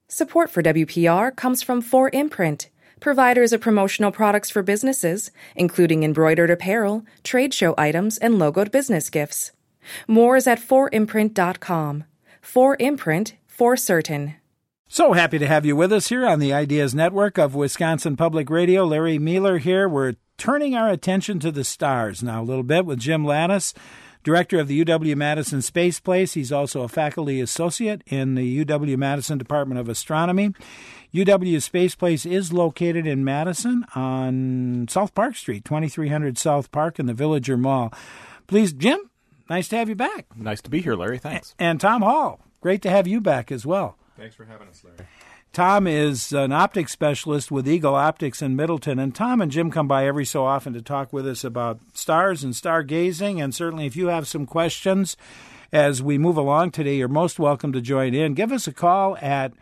Support for WPR comes from 4imprint, providers of promotional products for businesses, including embroidered apparel, trade show items, and logoed business gifts. More is at 4imprint.com. 4imprint, for certain. So happy to have you with us here on the Ideas Network of Wisconsin Public Radio. Larry Mueller here. We're turning our attention to the stars now a little bit with Jim Lattis, director of the UW-Madison Space Place. He's also a faculty associate in the UW-Madison Department of Astronomy. UW Space Place is located in Madison on South Park Street, 2300 South Park in the Villager Mall. Please, Jim, nice to have you back. Nice to be here, Larry. Thanks. And Tom Hall, great to have you back as well. Thanks for having us, Larry. Tom is an optics specialist with Eagle Optics in Middleton, and Tom and Jim come by every so often to talk with us about stars and stargazing, and certainly if you have some questions as we move along today, you're most welcome to join in. Give us a call at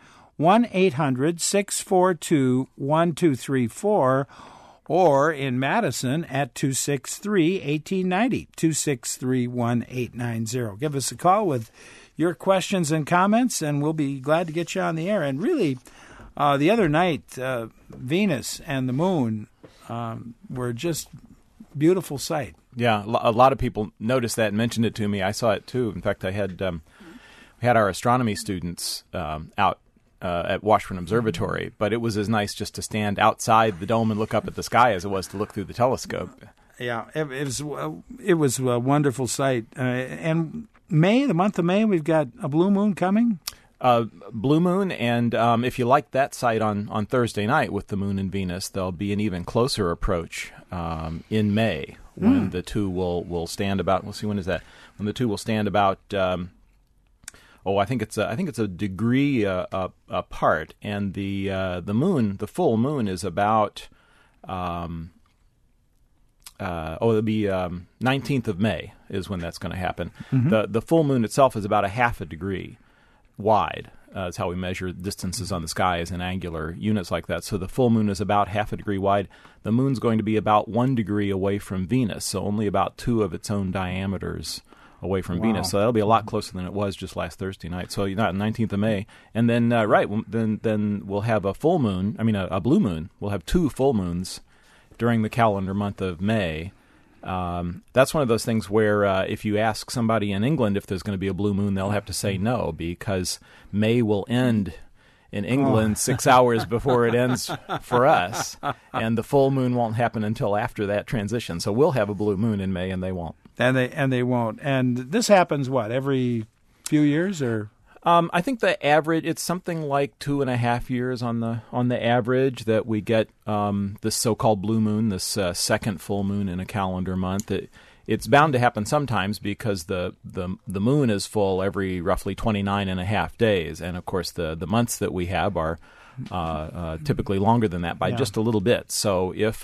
1-800-642-1234 or in Madison at 263-1890, 263-1890. Give us a call with your questions and comments, and we'll be glad to get you on the air. And really, the other night, Venus and the moon were just beautiful sight. Yeah, a lot of people noticed that and mentioned it to me. I saw it too. In fact, I had we had our astronomy students out at Washburn Observatory, but it was as nice just to stand outside the dome and look up at the sky as it was to look through the telescope. Yeah, it was a wonderful sight. And May, the month of May, we've got a blue moon coming. Blue moon, and if you like that sight on Thursday night with the moon and Venus, there'll be an even closer approach in May when the two will stand about. We'll see, when is that? When the two will stand about. I think it's a degree apart, and the moon, the full moon, is about. It'll be 19th of May is when that's going to happen. Mm-hmm. The full moon itself is about a half a degree wide. Is how we measure distances on the sky as in angular units like that. So the full moon is about half a degree wide. The moon's going to be about 1 degree away from Venus, so only about 2 of its own diameters away from Venus. So that'll be a lot closer than it was just last Thursday night. So 19th of May. And then, then we'll have a full moon, a blue moon. We'll have 2 full moons during the calendar month of May. That's one of those things where if you ask somebody in England if there's going to be a blue moon, they'll have to say no, because May will end in England 6 hours before it ends for us, and the full moon won't happen until after that transition. So we'll have a blue moon in May, and they won't. And they won't. And this happens, every few years, or? I think the average, it's something like 2.5 years on the average that we get this so-called blue moon, this second full moon in a calendar month. It's bound to happen sometimes because the moon is full every roughly 29.5 days, and of course the months that we have are typically longer than that by just a little bit. So if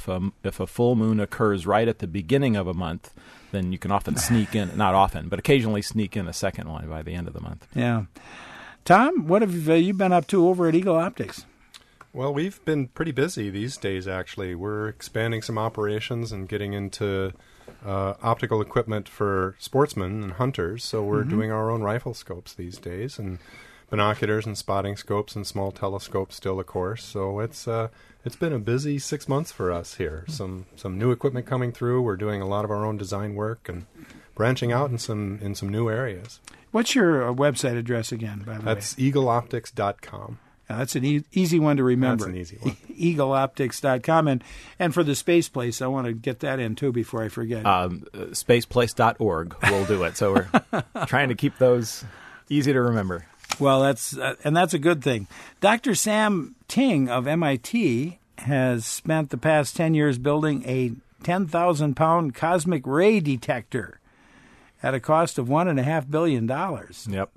a full moon occurs right at the beginning of a month, then you can often sneak in, not often, but occasionally sneak in a second one by the end of the month. Yeah. Tom, what have you been up to over at Eagle Optics? Well, we've been pretty busy these days, actually. We're expanding some operations and getting into optical equipment for sportsmen and hunters, so we're doing our own rifle scopes these days, and binoculars and spotting scopes and small telescopes still, of course. So it's been a busy 6 months for us here. Some new equipment coming through. We're doing a lot of our own design work and branching out in some new areas. What's your website address again, by the way? That's eagleoptics.com. That's an easy one to remember. That's an easy one. eagleoptics.com. And for the Space Place, I want to get that in, too, before I forget. Spaceplace.org will do it. So we're trying to keep those easy to remember. Well, that's a good thing. Dr. Sam Ting of MIT has spent the past 10 years building a 10,000-pound cosmic ray detector at a cost of $1.5 billion. Yep.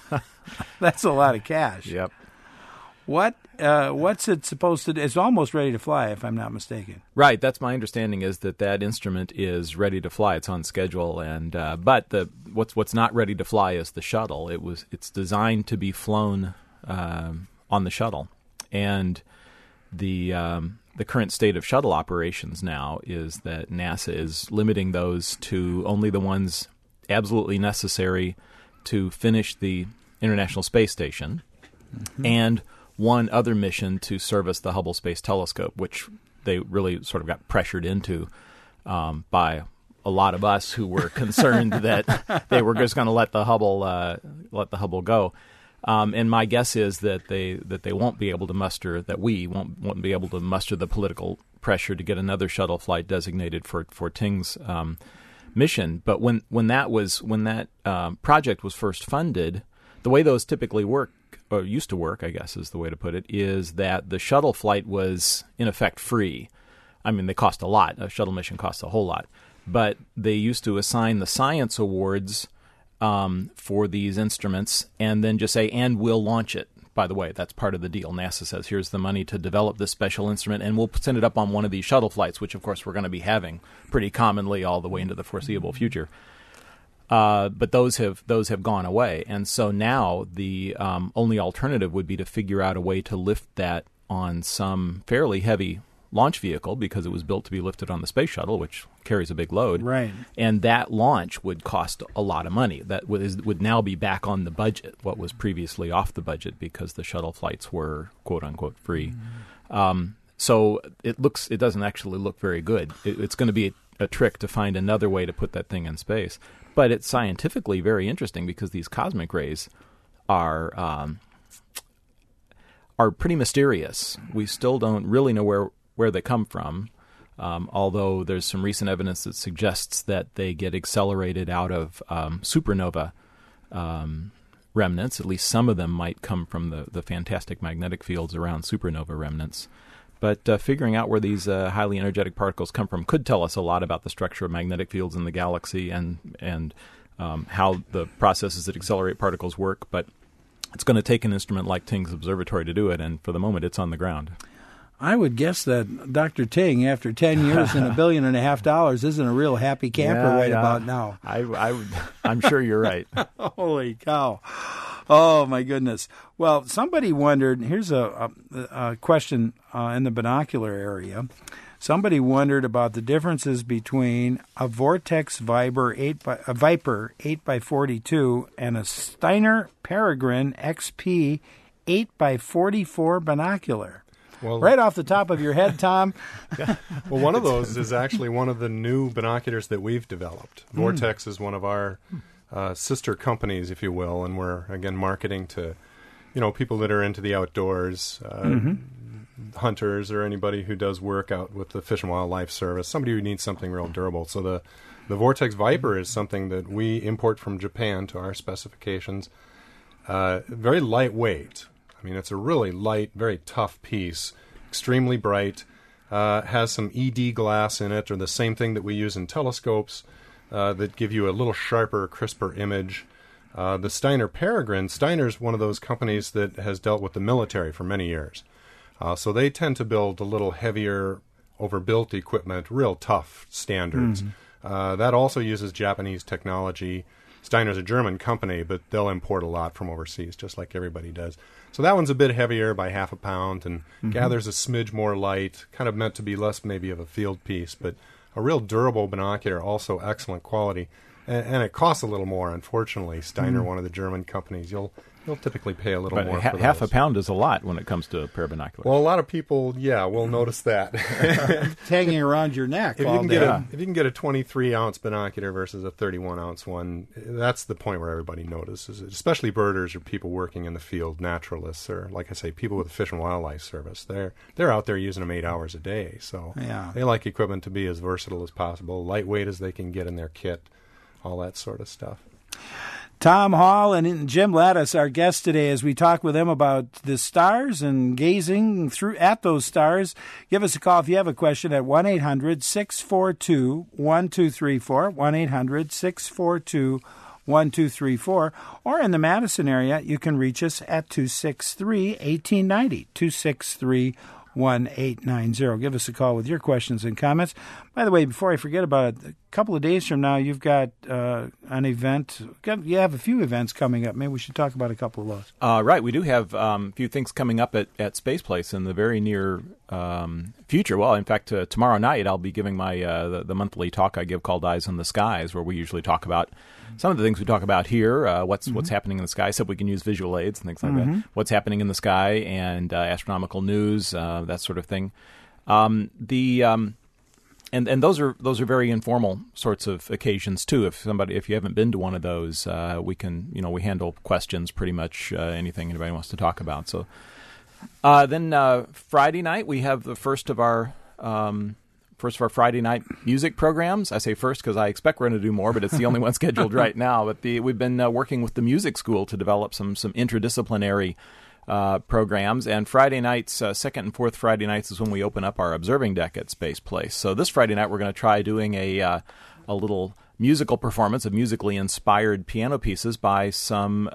That's a lot of cash. Yep. What's it supposed to do? It's almost ready to fly, if I'm not mistaken. Right. That's my understanding, is that instrument is ready to fly. It's on schedule, and but what's not ready to fly is the shuttle. It's designed to be flown on the shuttle, and the current state of shuttle operations now is that NASA is limiting those to only the ones absolutely necessary to finish the International Space Station. and one other mission to service the Hubble Space Telescope, which they really sort of got pressured into by a lot of us who were concerned that they were just going to let the Hubble go. And my guess is that they won't be able to muster, that we won't be able to muster the political pressure to get another shuttle flight designated for Ting's mission. But when that project was first funded, the way those typically work, or used to work, I guess is the way to put it, is that the shuttle flight was in effect free. I mean, they cost a lot. A shuttle mission costs a whole lot. But they used to assign the science awards for these instruments and then just say, and we'll launch it. By the way, that's part of the deal. NASA says, here's the money to develop this special instrument, and we'll send it up on one of these shuttle flights, which, of course, we're going to be having pretty commonly all the way into the foreseeable future. But those have gone away. And so now the only alternative would be to figure out a way to lift that on some fairly heavy launch vehicle, because it was built to be lifted on the space shuttle, which carries a big load. Right. And that launch would cost a lot of money. That would now be back on the budget, what was previously off the budget because the shuttle flights were quote-unquote free. So it doesn't actually look very good. It's going to be a trick to find another way to put that thing in space. But it's scientifically very interesting because these cosmic rays are pretty mysterious. We still don't really know where they come from, although there's some recent evidence that suggests that they get accelerated out of supernova remnants. At least some of them might come from the fantastic magnetic fields around supernova remnants. But figuring out where these highly energetic particles come from could tell us a lot about the structure of magnetic fields in the galaxy and how the processes that accelerate particles work. But it's going to take an instrument like Ting's observatory to do it, and for the moment it's on the ground. I would guess that Dr. Ting, after 10 years and $1.5 billion, isn't a real happy camper about now. I'm sure you're right. Holy cow. Oh, my goodness. Well, somebody wondered, here's a question in the binocular area. Somebody wondered about the differences between a Vortex Viper 8x42 and a Steiner Peregrine XP 8x44 binocular. Well, right off the top of your head, Tom. Well, one of those is actually one of the new binoculars that we've developed. Vortex is one of our sister companies, if you will, and we're, again, marketing to, people that are into the outdoors, hunters or anybody who does work out with the Fish and Wildlife Service, somebody who needs something real durable. So the Vortex Viper is something that we import from Japan to our specifications. Very lightweight. I mean, it's a really light, very tough piece, extremely bright, has some ED glass in it, or the same thing that we use in telescopes that give you a little sharper, crisper image. The Steiner Peregrine, Steiner's one of those companies that has dealt with the military for many years. So they tend to build a little heavier, overbuilt equipment, real tough standards. That also uses Japanese technology. Steiner's a German company, but they'll import a lot from overseas, just like everybody does. So that one's a bit heavier by half a pound and gathers a smidge more light, kind of meant to be less maybe of a field piece, but a real durable binocular, also excellent quality. And it costs a little more, unfortunately. Steiner, one of the German companies, you'll typically pay a little more for those. Half a pound is a lot when it comes to a pair of binoculars. Well, a lot of people, will notice that. It's hanging around your neck if all you day. If you can get a 23-ounce binocular versus a 31-ounce one, that's the point where everybody notices it, especially birders or people working in the field, naturalists, or, like I say, people with the Fish and Wildlife Service. They're out there using them 8 hours a day, so they like equipment to be as versatile as possible, lightweight as they can get in their kit, all that sort of stuff. Tom Hall and Jim Lattis, our guests today, as we talk with them about the stars and gazing at those stars. Give us a call if you have a question at 1-800-642-1234, 1-800-642-1234, or in the Madison area, you can reach us at 263-1890, 263-1890. 1-890. Give us a call with your questions and comments. By the way, before I forget about it, a couple of days from now, you've got an event. You have a few events coming up. Maybe we should talk about a couple of those. Right. We do have a few things coming up at Space Place in the very near future. Well, in fact, tomorrow night I'll be giving my the monthly talk I give called Eyes on the Skies, where we usually talk about some of the things we talk about here, what's happening in the sky, so we can use visual aids and things like that, what's happening in the sky and astronomical news, that sort of thing. And those are very informal sorts of occasions too. If you haven't been to one of those, we handle questions pretty much anything anybody wants to talk about. So then Friday night we have the first of our Friday night music programs. I say first because I expect we're going to do more, but it's the only one scheduled right now. But we've been working with the music school to develop some interdisciplinary programs, and Friday nights, second and fourth Friday nights, is when we open up our observing deck at Space Place. So this Friday night we're going to try doing a little musical performance of musically inspired piano pieces by some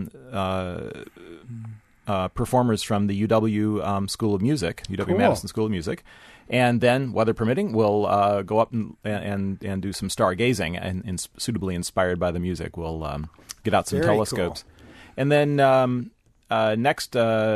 performers from the UW School of Music, UW-Madison School of Music. And then, weather permitting, we'll go up and do some stargazing, and suitably inspired by the music. We'll get out some Very telescopes. Cool. And then next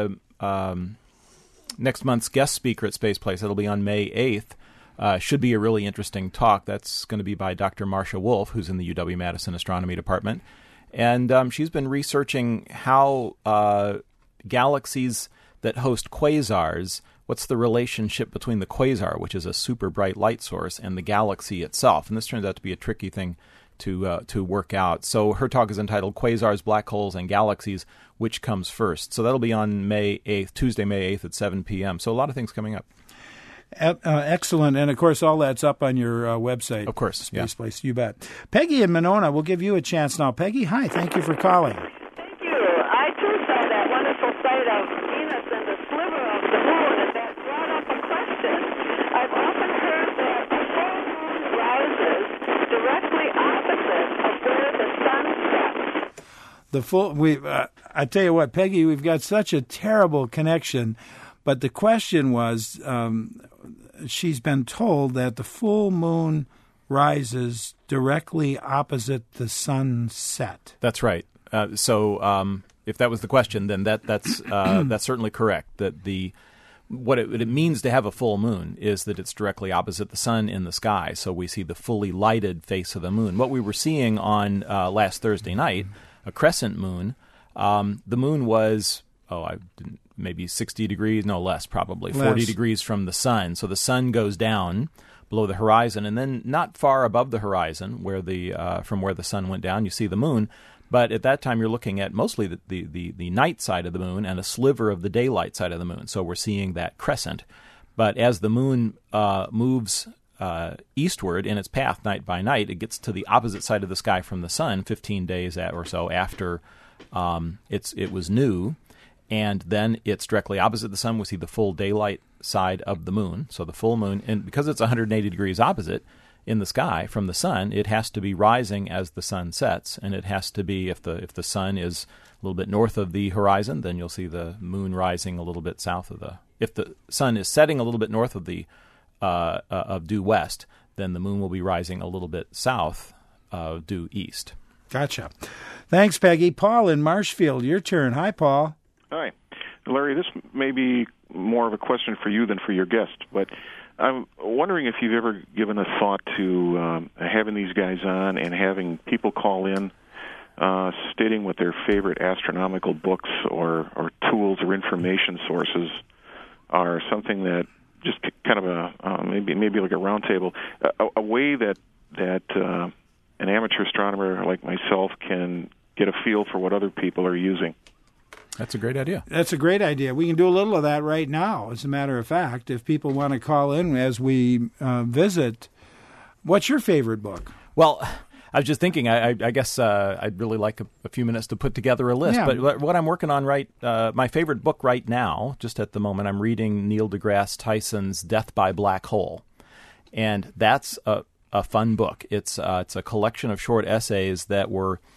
month's guest speaker at Space Place, it'll be on May 8th, should be a really interesting talk. That's going to be by Dr. Marcia Wolf, who's in the UW-Madison Astronomy Department. And she's been researching how galaxies that host quasars, what's the relationship between the quasar, which is a super bright light source, and the galaxy itself? And this turns out to be a tricky thing to work out. So her talk is entitled Quasars, Black Holes, and Galaxies, Which Comes First? So that'll be on May 8th, Tuesday, May 8th at 7 p.m. So a lot of things coming up. Excellent. And, of course, all that's up on your website. Of course. Space Place, you bet. Peggy in Monona, we'll give you a chance now. Peggy, hi. Thank you for calling. Thank you. I, too, saw that wonderful sight of Venus and the sliver of the moon, and that brought up a question. I've often heard that the full moon rises directly opposite of where the sun sets. I tell you what, Peggy, we've got such a terrible connection. But the question was, she's been told that the full moon rises directly opposite the sunset. That's right. So if that was the question, then that's certainly correct. That what it means to have a full moon is that it's directly opposite the sun in the sky. So we see the fully lighted face of the moon. What we were seeing on last Thursday night, a crescent moon, the moon was, maybe 60 degrees, no less probably, 40 degrees from the sun. So the sun goes down below the horizon, and then not far above the horizon, from where the sun went down, you see the moon. But at that time, you're looking at mostly the night side of the moon and a sliver of the daylight side of the moon. So we're seeing that crescent. But as the moon moves eastward in its path night by night, it gets to the opposite side of the sky from the sun 15 days or so after it was new. And then it's directly opposite the sun. We see the full daylight side of the moon. So the full moon, and because it's 180 degrees opposite in the sky from the sun, it has to be rising as the sun sets. And it has to be, if the sun is a little bit north of the horizon, then you'll see the moon rising a little bit south of the. If the sun is setting a little bit north of the of due west, then the moon will be rising a little bit south of due east. Gotcha. Thanks, Peggy. Paul in Marshfield, your turn. Hi, Paul. Hi. Larry, this may be more of a question for you than for your guest, but I'm wondering if you've ever given a thought to having these guys on and having people call in stating what their favorite astronomical books or tools or information sources are, something that just kind of maybe like a round table, a way that an amateur astronomer like myself can get a feel for what other people are using. That's a great idea. That's a great idea. We can do a little of that right now, as a matter of fact, if people want to call in as we visit. What's your favorite book? Well, I was just thinking, I guess I'd really like a few minutes to put together a list. Yeah. But what I'm working on my favorite book right now, just at the moment, I'm reading Neil deGrasse Tyson's Death by Black Hole. And that's a fun book. It's a collection of short essays that were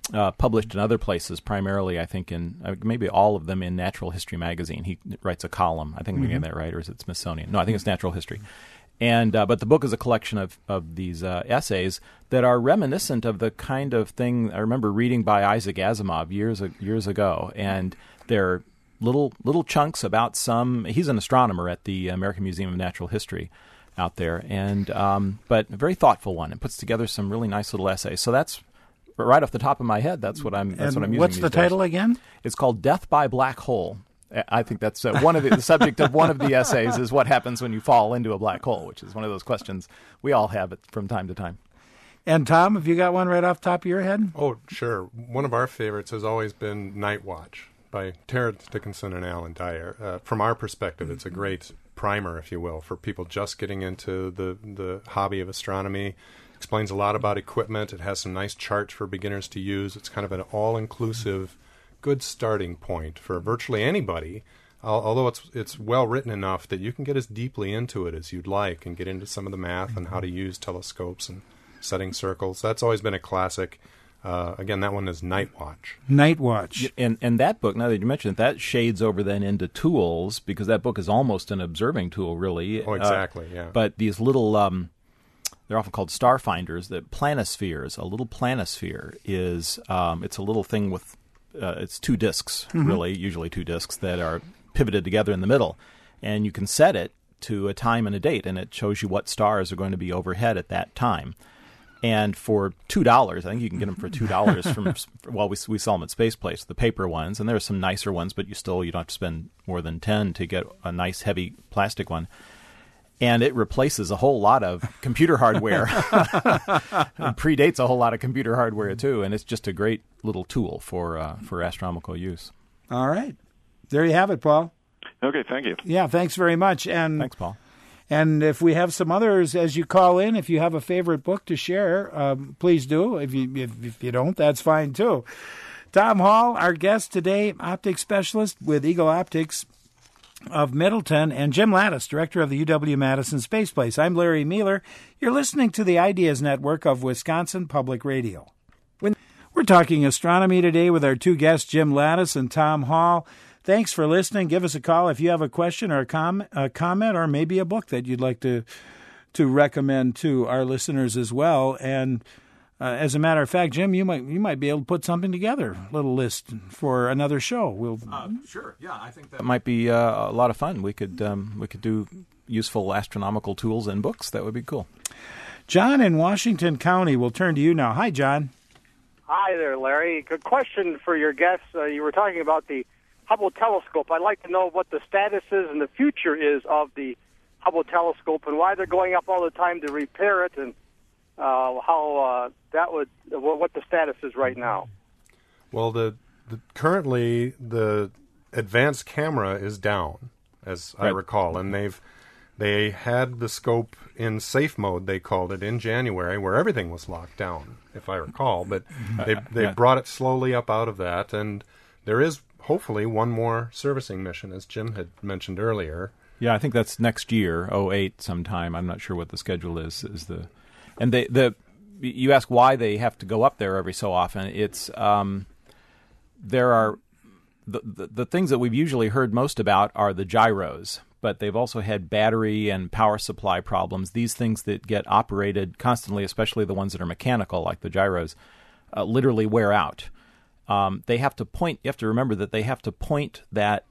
published in other places, primarily, I think, in maybe all of them in Natural History magazine. He writes a column. I think I'm getting that right, or is it Smithsonian? No, I think it's Natural History. And but the book is a collection of these essays that are reminiscent of the kind of thing I remember reading by Isaac Asimov years ago. And they're little chunks about some. He's an astronomer at the American Museum of Natural History out there, and but a very thoughtful one. It puts together some really nice little essays. So that's right off the top of my head. That's what I'm using. What's these the days. title again? It's called Death by Black Hole. I think that's one of the subject of one of the essays is what happens when you fall into a black hole, which is one of those questions we all have from time to time. And Tom, have you got one right off the top of your head? Oh, sure. One of our favorites has always been Night Watch by Terrence Dickinson and Alan Dyer. From our perspective, it's a great primer, if you will, for people just getting into the hobby of astronomy. Explains a lot about equipment. It has some nice charts for beginners to use. It's kind of an all-inclusive, good starting point for virtually anybody, although it's well written enough that you can get as deeply into it as you'd like and get into some of the math and how to use telescopes and setting circles. That's always been a classic. Again, that one is Night Watch. Night Watch. And that book, now that you mentioned it, that shades over then into tools, because that book is almost an observing tool, really. Oh, exactly, yeah. But these little, they're often called star finders, that planispheres, a little planisphere is, it's a little thing with, it's two discs, really, usually two discs, that are pivoted together in the middle. And you can set it to a time and a date, and it shows you what stars are going to be overhead at that time. And for $2, I think you can get them for $2 from. Well, we sell them at Space Place, the paper ones, and there are some nicer ones, but you don't have to spend more than $10 to get a nice heavy plastic one. And it replaces a whole lot of computer hardware. It predates a whole lot of computer hardware too, and it's just a great little tool for astronomical use. All right, there you have it, Paul. Okay, thank you. Yeah, thanks very much. And thanks, Paul. And if we have some others as you call in, if you have a favorite book to share, please do. If you don't, that's fine too. Tom Hall, our guest today, optics specialist with Eagle Optics of Middleton, and Jim Lattis, director of the UW-Madison Space Place. I'm Larry Mueller. You're listening to the Ideas Network of Wisconsin Public Radio. We're talking astronomy today with our two guests, Jim Lattis and Tom Hall. Thanks for listening. Give us a call if you have a question or a comment or maybe a book that you'd like to recommend to our listeners as well. And as a matter of fact, Jim, you might be able to put something together, a little list for another show. Sure. Yeah, I think that might be a lot of fun. We could do useful astronomical tools and books. That would be cool. John in Washington County, we'll turn to you now. Hi, John. Hi there, Larry. Good question for your guests. You were talking about the Hubble telescope. I'd like to know what the status is and the future is of the Hubble telescope and why they're going up all the time to repair it, and what the status is right now. Well, currently the advanced camera is down, as I recall, and they had the scope in safe mode, they called it, in January, where everything was locked down, if I recall. But they brought it slowly up out of that, and there is hopefully one more servicing mission, as Jim had mentioned earlier. Yeah, I think that's next year, 2008 sometime. I'm not sure what the schedule is. And you ask why they have to go up there every so often. It's there are the things that we've usually heard most about are the gyros, but they've also had battery and power supply problems. These things that get operated constantly, especially the ones that are mechanical, like the gyros, literally wear out. They have to point. You have to remember that they have to point that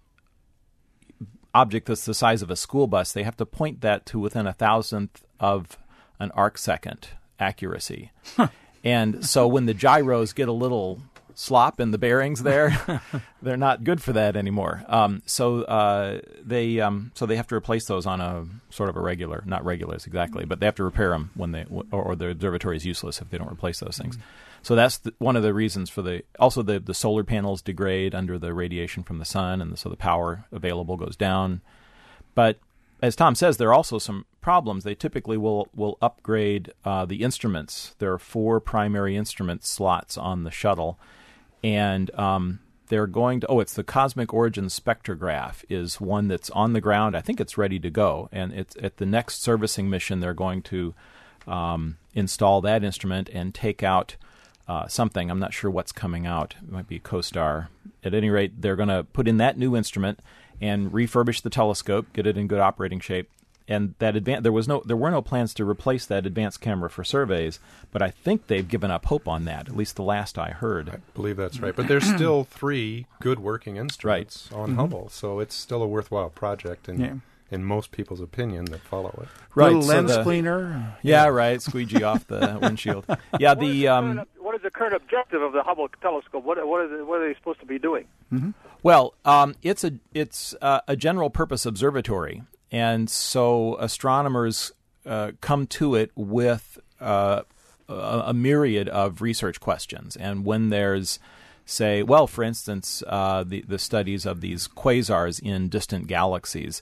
object that's the size of a school bus. They have to point that to within 1,000th of an arc second accuracy. And so when the gyros get a little slop in the bearings there, they're not good for that anymore. So they have to replace those on a sort of a regular, not regulars exactly, but they have to repair them when or the observatory is useless if they don't replace those things. So that's one of the reasons for the solar panels degrade under the radiation from the sun, and so the power available goes down. But as Tom says, there are also some problems. They typically will upgrade the instruments. There are 4 primary instrument slots on the shuttle, and they're going to. It's the Cosmic Origin Spectrograph is one that's on the ground. I think it's ready to go, and it's at the next servicing mission. They're going to install that instrument and take out something. I'm not sure what's coming out. It might be CoStar. At any rate, they're going to put in that new instrument and refurbish the telescope, get it in good operating shape. And that there were no plans to replace that advanced camera for surveys, but I think they've given up hope on that. At least the last I heard. I believe that's right. But there's still 3 good working instruments on Hubble, so it's still a worthwhile project in most people's opinion that follow it. Right, little lens cleaner. Yeah, right. Squeegee off the windshield. Yeah, what is the current objective of the Hubble telescope? What are they supposed to be doing? Mm-hmm. Well, it's a general purpose observatory. And so astronomers come to it with a myriad of research questions. And when there's, say, well, for instance, the studies of these quasars in distant galaxies,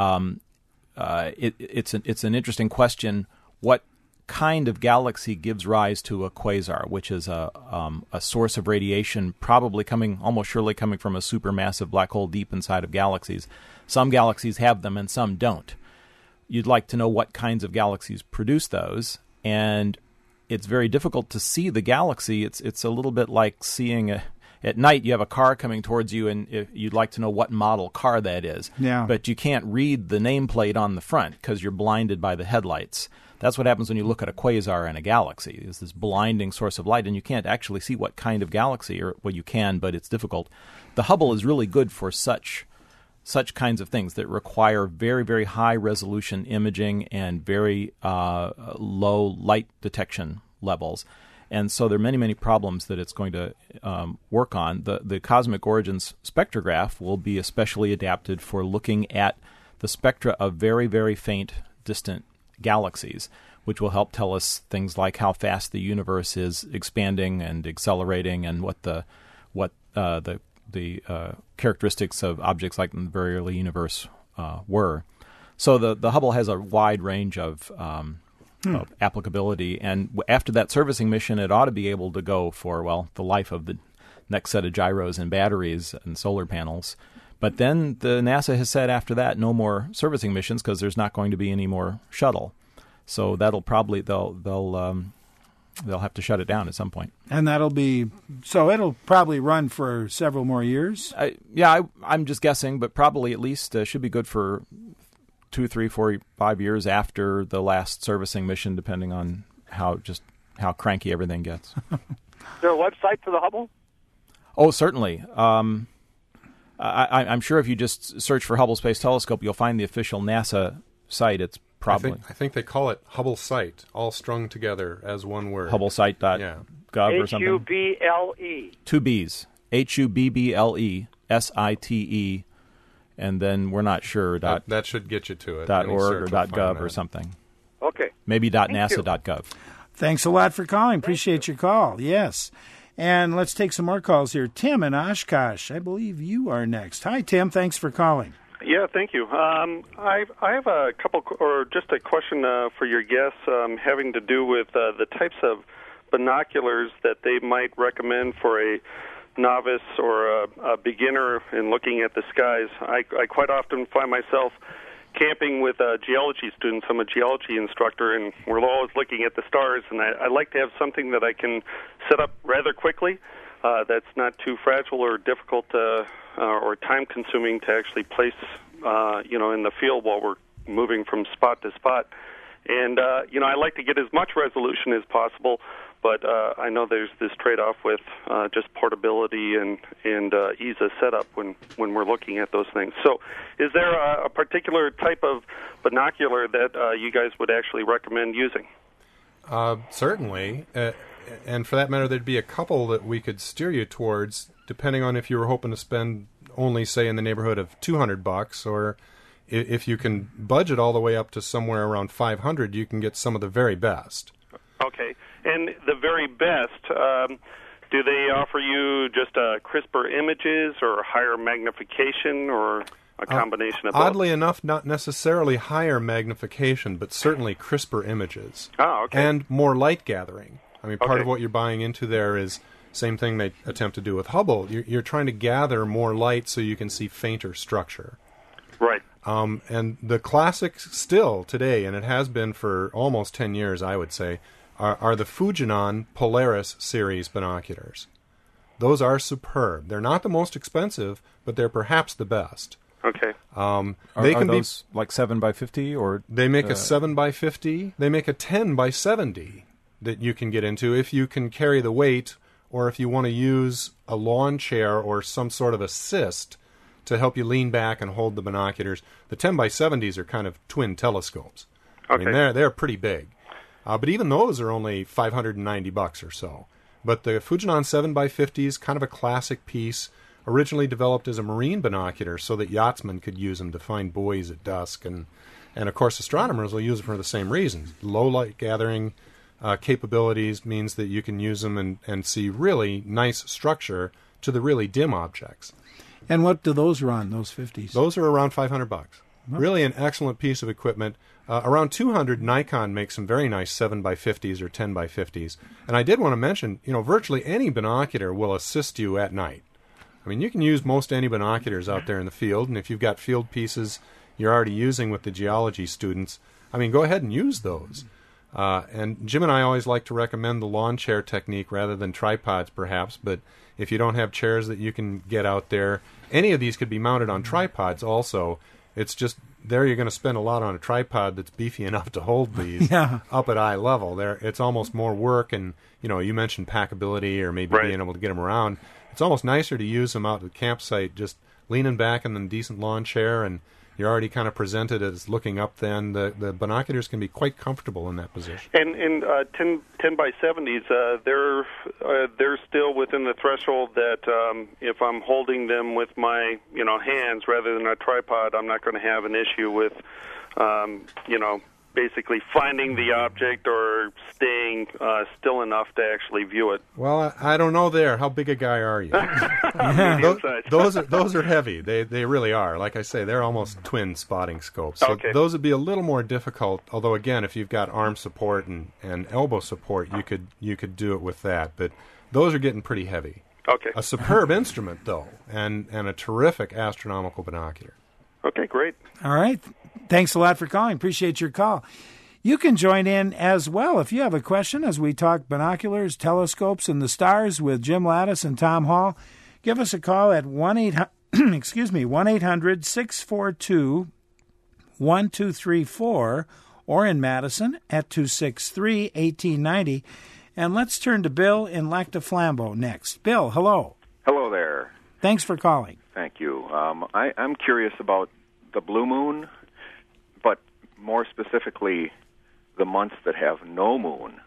it's an interesting question. What kind of galaxy gives rise to a quasar, which is a source of radiation almost surely coming from a supermassive black hole deep inside of galaxies? Some galaxies have them and some don't. You'd like to know what kinds of galaxies produce those, and it's very difficult to see the galaxy. It's a little bit like seeing at night you have a car coming towards you, and you'd like to know what model car that is. Yeah. But you can't read the nameplate on the front because you're blinded by the headlights. That's what happens when you look at a quasar in a galaxy. It's this blinding source of light, and you can't actually see what kind of galaxy, you can, but it's difficult. The Hubble is really good for such kinds of things that require very, very high resolution imaging and very low light detection levels. And so there are many, many problems that it's going to work on. The Cosmic Origins spectrograph will be especially adapted for looking at the spectra of very, very faint, distant galaxies, which will help tell us things like how fast the universe is expanding and accelerating, and what the characteristics of objects like in the very early universe were. So the Hubble has a wide range of applicability, and after that servicing mission, it ought to be able to go for, the life of the next set of gyros and batteries and solar panels. But then the NASA has said after that, no more servicing missions because there's not going to be any more shuttle. So that'll probably they'll have to shut it down at some point. And it'll probably run for several more years? I'm just guessing, but probably at least should be good for 2, 3, 4, 5 years after the last servicing mission, depending on how cranky everything gets. Is there a website for the Hubble? Oh, certainly. I'm sure if you just search for Hubble Space Telescope, you'll find the official NASA site. It's probably... I think they call it Hubble Site, all strung together as one word. HubbleSite.gov or something. HUBBLE. 2 B's. HUBBLE, and then we're not sure. That should get you to it. .org or .gov or something. Okay. Maybe .nasa.gov. Thanks a lot for calling. Appreciate your call. Yes. And let's take some more calls here. Tim in Oshkosh, I believe you are next. Hi, Tim. Thanks for calling. Yeah, thank you. I have a couple, or just a question for your guests having to do with the types of binoculars that they might recommend for a novice or a beginner in looking at the skies. I quite often find myself camping with geology students. I'm a geology instructor, and we're always looking at the stars, and I like to have something that I can set up rather quickly that's not too fragile or difficult or time-consuming to actually place in the field while we're moving from spot to spot. And, I like to get as much resolution as possible, but I know there's this trade-off with just portability and ease of setup when we're looking at those things. So is there a particular type of binocular that you guys would actually recommend using? Certainly. And for that matter, there'd be a couple that we could steer you towards, depending on if you were hoping to spend only, say, in the neighborhood of $200, or if you can budget all the way up to somewhere around $500, you can get some of the very best. Okay. And the very best, do they offer you just crisper images or higher magnification or a combination of both? Oddly enough, not necessarily higher magnification, but certainly crisper images. Oh, okay. And more light gathering. I mean, part of what you're buying into there is same thing they attempt to do with Hubble. You're trying to gather more light so you can see fainter structure. Right. And the classic still today, and it has been for almost 10 years, I would say, are the Fujinon Polaris series binoculars. Those are superb. They're not the most expensive, but they're perhaps the best. Okay. They can be those like 7x50 or they make a 7x50. They make a 10x70 that you can get into if you can carry the weight, or if you want to use a lawn chair or some sort of assist to help you lean back and hold the binoculars. The 10x70s are kind of twin telescopes. Okay. I mean, they're pretty big. But even those are only $590 or so. But the Fujinon 7x50 is kind of a classic piece, originally developed as a marine binocular so that yachtsmen could use them to find buoys at dusk. And of course, astronomers will use them for the same reasons. Low light gathering capabilities means that you can use them and see really nice structure to the really dim objects. And what do those run, those 50s? Those are around $500. Really an excellent piece of equipment. Around 200, Nikon makes some very nice 7x50s or 10x50s. And I did want to mention, virtually any binocular will assist you at night. I mean, you can use most any binoculars out there in the field, and if you've got field pieces you're already using with the geology students, I mean, go ahead and use those. And Jim and I always like to recommend the lawn chair technique rather than tripods, perhaps, but if you don't have chairs that you can get out there, any of these could be mounted on tripods also. It's just there you're going to spend a lot on a tripod that's beefy enough to hold these up at eye level. It's almost more work, and you mentioned packability or maybe being able to get them around. It's almost nicer to use them out at the campsite, just leaning back in a decent lawn chair, and you're already kind of presented as looking up. Then the binoculars can be quite comfortable in that position. And 10x70s, they're still within the threshold that if I'm holding them with my hands rather than a tripod, I'm not going to have an issue with basically finding the object or staying still enough to actually view it. Well, I don't know there. How big a guy are you? those are heavy. They really are. Like I say, they're almost twin spotting scopes. So those would be a little more difficult. Although again, if you've got arm support and elbow support, you could do it with that. But those are getting pretty heavy. Okay. A superb instrument though, and a terrific astronomical binocular. Okay, great. All right. Thanks a lot for calling. Appreciate your call. You can join in as well if you have a question as we talk binoculars, telescopes, and the stars with Jim Lattice and Tom Hall. Give us a call at 1-800-642-1234 or in Madison at 263-1890. And let's turn to Bill in Lac du Flambeau next. Bill, hello. Hello there. Thanks for calling. Thank you. I'm curious about the blue moon, but more specifically, the months that have no moon.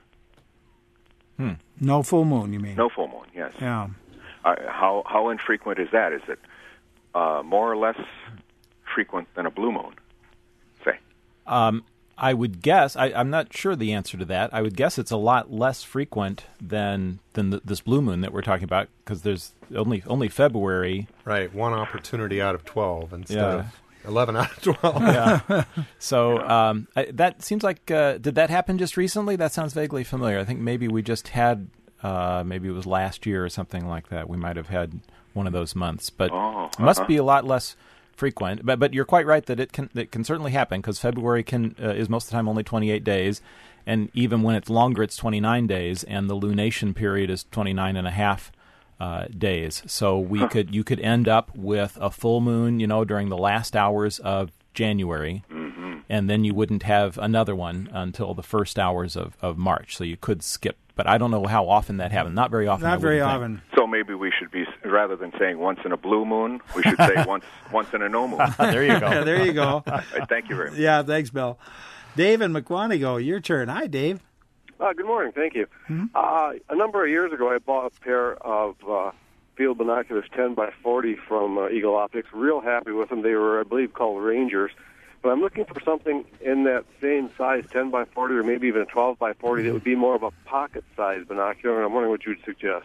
No full moon, you mean? No full moon, yes. Yeah. How infrequent is that? Is it more or less frequent than a blue moon, say? I would guess, I'm not sure the answer to that. I would guess it's a lot less frequent than this blue moon that we're talking about, because there's only February. Right, one opportunity out of 12 instead of 11 out of 12. Yeah. So that seems like, did that happen just recently? That sounds vaguely familiar. I think maybe we just had, maybe it was last year or something like that. We might have had one of those months. But it must be a lot less frequent. But you're quite right that it can certainly happen, because February is most of the time only 28 days. And even when it's longer, it's 29 days. And the lunation period is 29 and a half days. So you could end up with a full moon, during the last hours of January, and then you wouldn't have another one until the first hours of March. So you could skip, but I don't know how often that happens. Not very often. Not very often. So maybe we should be, rather than saying once in a blue moon, we should say once in a no moon. There you go. There you go. Right, thank you very much. Yeah, thanks, Bill. Dave in McWanago, your turn. Hi, Dave. Good morning. Thank you. A number of years ago, I bought a pair of field binoculars 10x40 from Eagle Optics. Real happy with them. They were, I believe, called Rangers. But I'm looking for something in that same size, 10x40 or maybe even a 12x40, that would be more of a pocket-sized binocular, and I'm wondering what you'd suggest.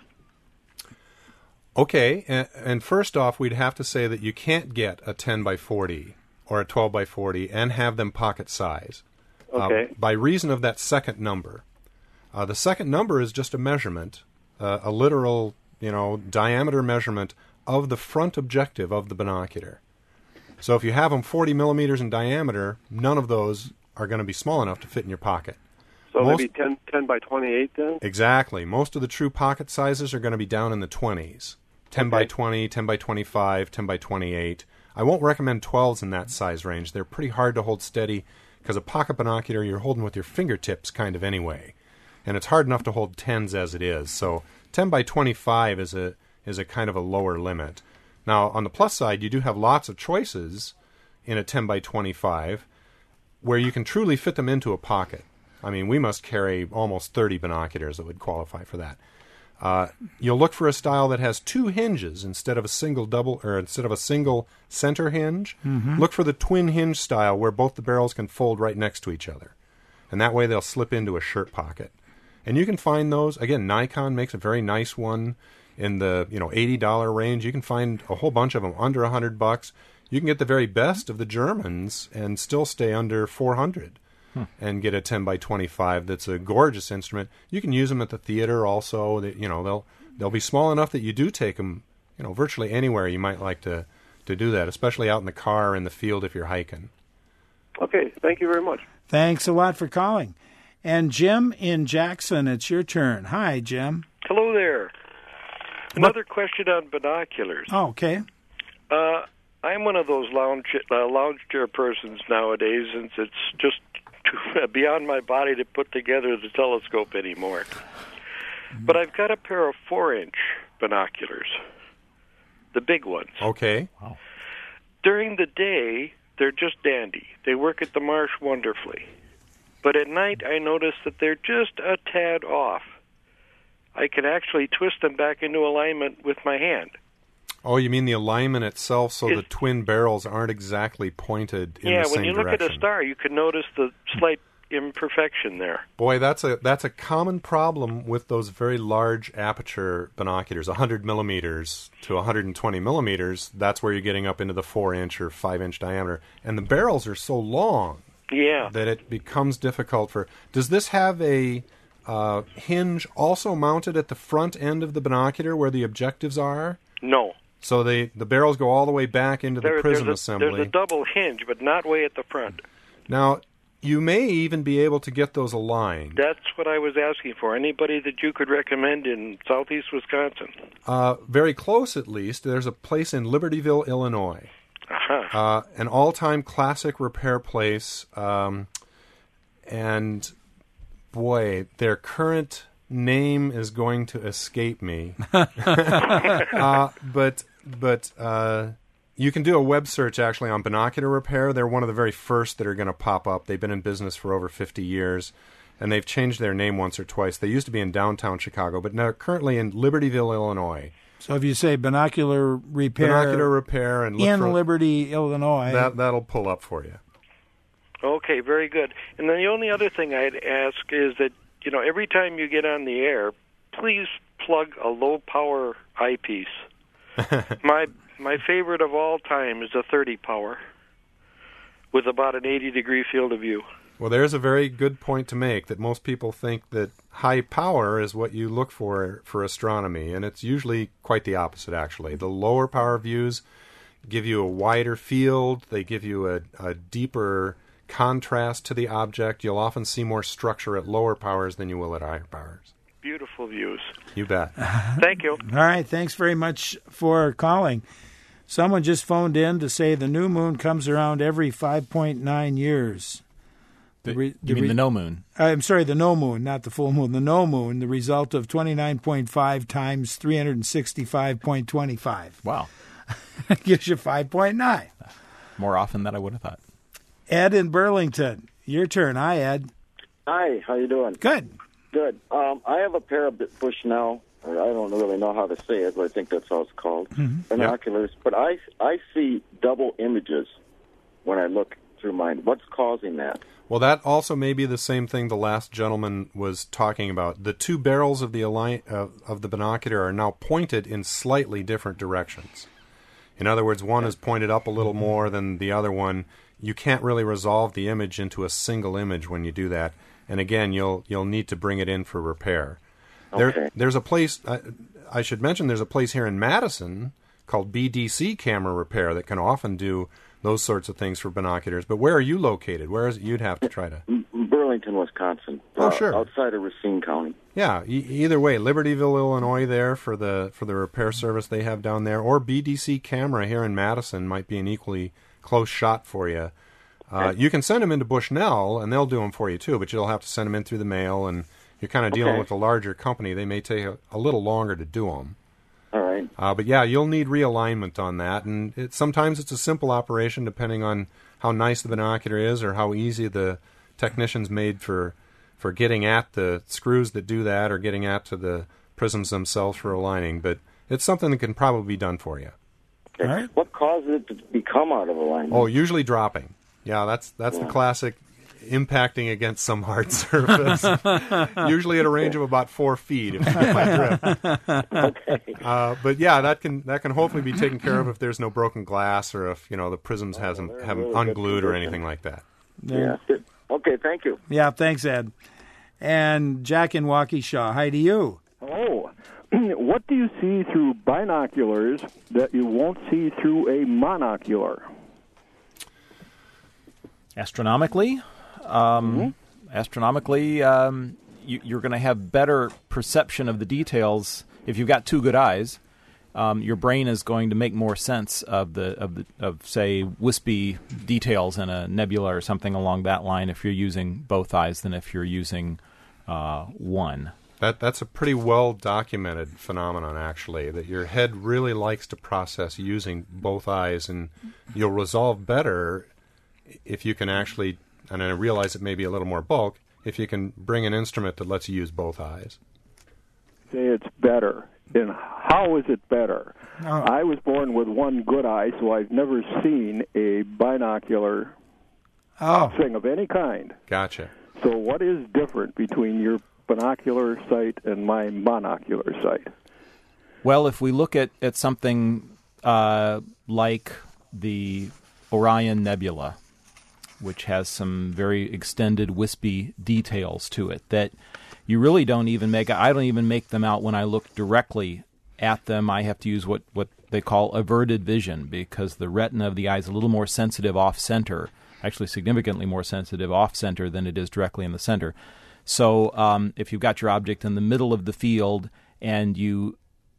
Okay, and first off, we'd have to say that you can't get a 10x40 or a 12x40 and have them pocket size. Okay. By reason of that second number. The second number is just a measurement, a literal, diameter measurement of the front objective of the binocular. So if you have them 40 millimeters in diameter, none of those are going to be small enough to fit in your pocket. So maybe 10 by 28 then? Exactly. Most of the true pocket sizes are going to be down in the 20s. 10 by 20, 10 by 25, 10 by 28. I won't recommend 12s in that size range. They're pretty hard to hold steady because a pocket binocular you're holding with your fingertips kind of anyway. And it's hard enough to hold 10s as it is. So 10 by 25 is a kind of a lower limit. Now, on the plus side, you do have lots of choices in a 10 by 25 where you can truly fit them into a pocket. I mean, we must carry almost 30 binoculars that would qualify for that. You'll look for a style that has two hinges instead of a single center hinge. Mm-hmm. Look for the twin hinge style where both the barrels can fold right next to each other. And that way they'll slip into a shirt pocket. And you can find those. Again, Nikon makes a very nice one in the $80 range. You can find a whole bunch of them under $100. You can get the very best of the Germans and still stay under $400. And get a 10 by 25 that's a gorgeous instrument. You can use them at the theater also. They'll be small enough that you do take them, virtually anywhere you might like to do that, especially out in the car or in the field if you're hiking. Okay, thank you very much. Thanks a lot for calling. And Jim in Jackson, it's your turn. Hi, Jim. Hello there. Another question on binoculars. Oh, okay. I'm one of those lounge chair persons nowadays, since it's just beyond my body to put together the telescope anymore. But I've got a pair of 4-inch binoculars, the big ones. Okay. Wow. During the day, they're just dandy. They work at the marsh wonderfully. But at night, I notice that they're just a tad off. I can actually twist them back into alignment with my hand. Oh, you mean the alignment itself, so the twin barrels aren't exactly pointed in the same direction? Yeah, when you look at a star, you can notice the slight imperfection there. Boy, that's a common problem with those very large aperture binoculars, 100 millimeters to 120 millimeters. That's where you're getting up into the 4-inch or 5-inch diameter. And the barrels are so long that it becomes difficult for... Does this have a hinge also mounted at the front end of the binocular where the objectives are? No. So the barrels go all the way back into the prism assembly. There's a double hinge, but not way at the front. Now, you may even be able to get those aligned. That's what I was asking for. Anybody that you could recommend in southeast Wisconsin? Very close, at least. There's a place in Libertyville, Illinois. Uh-huh. An all-time classic repair place. And, boy, their current name is going to escape me. But you can do a web search, actually, on binocular repair. They're one of the very first that are going to pop up. They've been in business for over 50 years, and they've changed their name once or twice. They used to be in downtown Chicago, but now currently in Libertyville, Illinois. So if you say binocular repair and look in for, Liberty, Illinois... That'll pull up for you. Okay, very good. And then the only other thing I'd ask is that, every time you get on the air, please plug a low-power eyepiece. My favorite of all time is a 30 power with about an 80-degree field of view. Well, there's a very good point to make, that most people think that high power is what you look for astronomy, and it's usually quite the opposite, actually. The lower power views give you a wider field. They give you a deeper contrast to the object. You'll often see more structure at lower powers than you will at higher powers. Beautiful views. You bet. Thank you. All right, thanks very much for calling. Someone just phoned in to say the new moon comes around every 5.9 years. You mean the no moon? I'm sorry, the no moon, not the full moon. The no moon, the result of 29.5 times 365.25. Wow. Gives you 5.9. More often than I would have thought. Ed in Burlington, your turn. Hi, Ed. Hi, how you doing? Good. Good. I have a pair of Bushnell, or I don't really know how to say it, but I think that's how it's called, binoculars. Yep. But I see double images when I look through mine. What's causing that? Well, that also may be the same thing the last gentleman was talking about. The two barrels of the binocular are now pointed in slightly different directions. In other words, one is pointed up a little more than the other one. You can't really resolve the image into a single image when you do that. And again, you'll need to bring it in for repair. Okay. There's a place, I should mention, there's a place here in Madison called BDC Camera Repair that can often do those sorts of things for binoculars. But where are you located? Where is it you'd have to try to? Burlington, Wisconsin. Oh, sure. Outside of Racine County. Yeah, either way, Libertyville, Illinois, there for the repair service they have down there, or BDC Camera here in Madison might be an equally close shot for you. You can send them into Bushnell, and they'll do them for you too, but you'll have to send them in through the mail, and you're kind of dealing with a larger company. They may take a little longer to do them. All right. But yeah, you'll need realignment on that, and sometimes it's a simple operation depending on how nice the binocular is or how easy the technician's made for getting at the screws that do that or getting at to the prisms themselves for aligning. But it's something that can probably be done for you. Okay. All right. What causes it to become out of alignment? Oh, usually dropping. Yeah, that's the classic impacting against some hard surface. Usually at a range of about 4 feet, if you get my drift. Okay. But yeah, that can hopefully be taken care of if there's no broken glass or if the prisms haven't really unglued or anything like that. Yeah. Okay, thank you. Yeah, thanks, Ed. And Jack in Waukesha, hi to you. Oh, what do you see through binoculars that you won't see through a monocular? Astronomically, you're going to have better perception of the details if you've got two good eyes. Your brain is going to make more sense of say wispy details in a nebula or something along that line if you're using both eyes than if you're using one. That's a pretty well documented phenomenon, actually, that your head really likes to process using both eyes, and you'll resolve better if you can actually, and I realize it may be a little more bulk, if you can bring an instrument that lets you use both eyes. Say it's better. And how is it better? I was born with one good eye, so I've never seen a binocular thing of any kind. Gotcha. So what is different between your binocular sight and my monocular sight? Well, if we look at something like the Orion Nebula, which has some very extended wispy details to it that you really don't even make. I don't even make them out when I look directly at them. I have to use what they call averted vision because the retina of the eye is a little more sensitive off-center, actually significantly more sensitive off-center than it is directly in the center. So if you've got your object in the middle of the field and you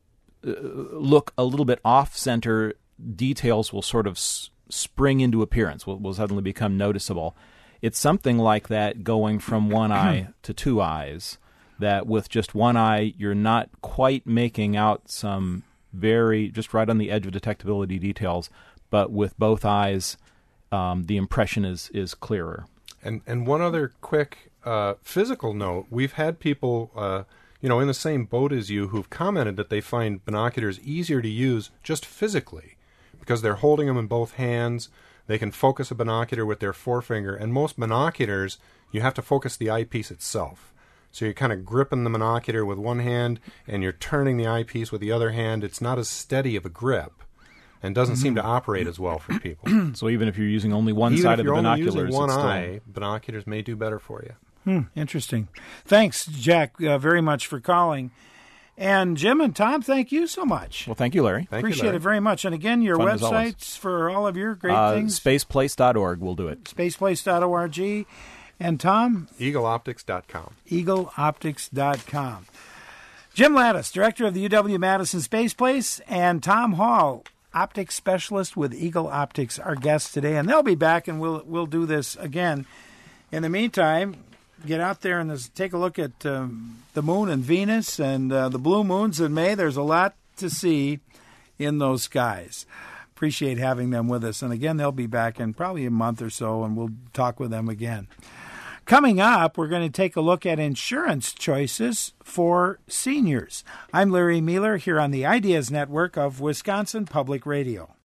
look a little bit off-center, details will sort of spring into appearance, will suddenly become noticeable. It's something like that going from one eye to two eyes, that with just one eye, you're not quite making out some just right on the edge of detectability details, but with both eyes, the impression is clearer. And one other quick physical note, we've had people in the same boat as you who've commented that they find binoculars easier to use just physically because they're holding them in both hands. They can focus a binocular with their forefinger, and most binoculars, you have to focus the eyepiece itself. So you're kind of gripping the binocular with one hand, and you're turning the eyepiece with the other hand. It's not as steady of a grip, and doesn't seem to operate as well for people. So even if you're using only one side of the binoculars, even if you're only using one eye, binoculars may do better for you. Interesting. Thanks, Jack, very much for calling. And Jim and Tom, thank you so much. Well, thank you, Larry. Appreciate it very much. And again, your websites for all of your great things. Spaceplace.org will do it. Spaceplace.org. And Tom? EagleOptics.com. EagleOptics.com. Jim Lattis, director of the UW-Madison Space Place, and Tom Hall, optics specialist with Eagle Optics, our guests today. And they'll be back, and we'll do this again. In the meantime, get out there and take a look at the moon and Venus and the blue moons in May. There's a lot to see in those skies. Appreciate having them with us. And again, they'll be back in probably a month or so, and we'll talk with them again. Coming up, we're going to take a look at insurance choices for seniors. I'm Larry Mealer here on the Ideas Network of Wisconsin Public Radio.